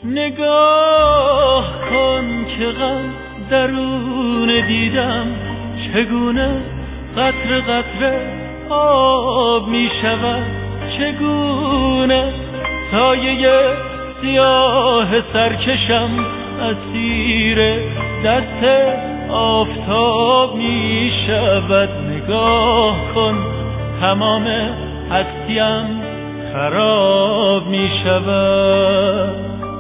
نگاه کن که غم درون دیدم، چگونه قطره قطره آب می شود، چگونه سایه سیاه سرکشم اسیر دست آفتاب می شود. نگاه کن تمام هستیم خراب می شود.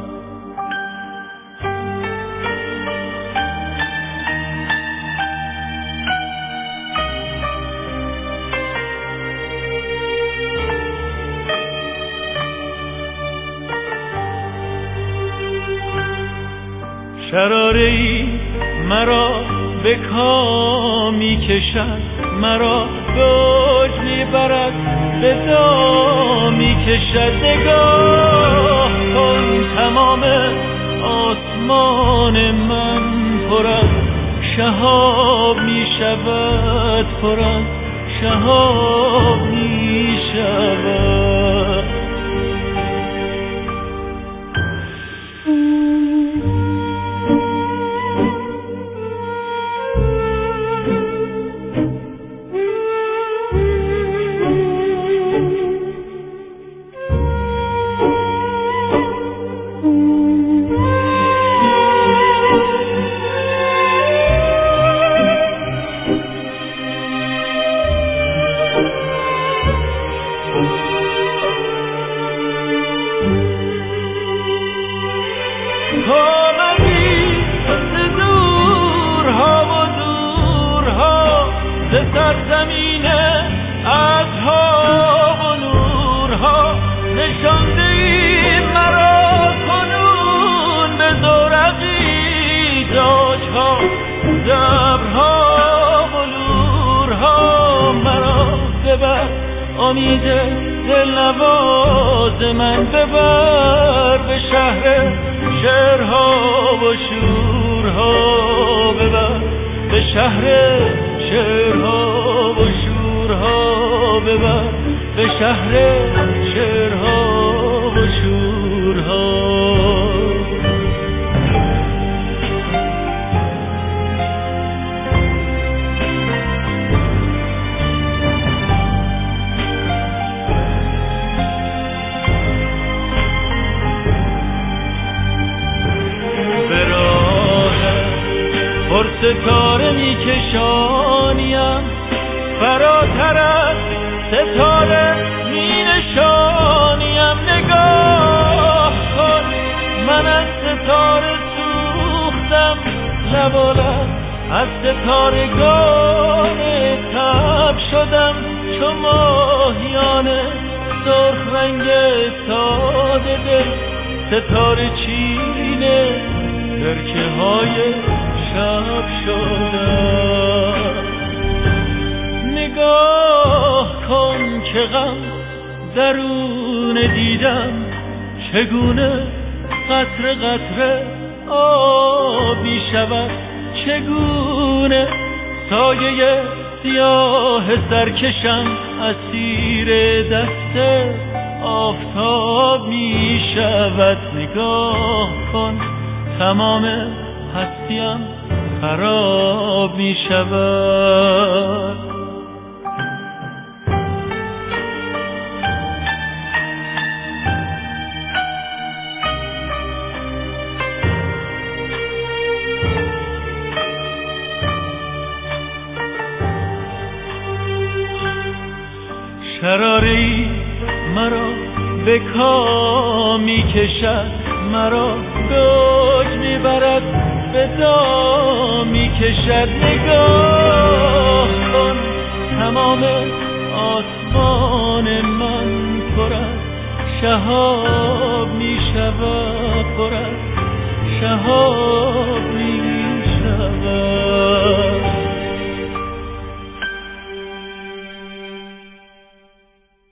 شراره‌ای مرا به کام می کشد، مرا به اوج می برد، به دام می کشد. نگاه کن تمام آسمان من پر از شهاب می شود، پر از شهاب می شود. سرزمین عطرها و نورها نشاندی مرا کنون به زورقی داجها، دبرها و نورها مرا ببر، امید دلنواز من ببر به شهر شعرها و شورها، ببر به شهر شعرها و شورها، ببر به شهر شعرها و شورها. به راه پرستاره می کشانیم، فراتر از ستاره می نشانیم. نگاه کن من از ستاره سوختم، لبالب از ستارگان تب شدم، چو ماهیان سرخ رنگ ساده دل، ستاره چینه برکه های شب شدم. نگاه کن که غم درون دیدم، چگونه قطره قطره آب می شود، چگونه سایه سیاه سرکشم اسیر دست آفتاب می شود. نگاه کن تمام هستیم خراب می شود. شراری مرا به کام می کشد، مرا به اوج می برد، به دام می کشد. نگاه کن تمام آسمان من پر از شهاب می شود.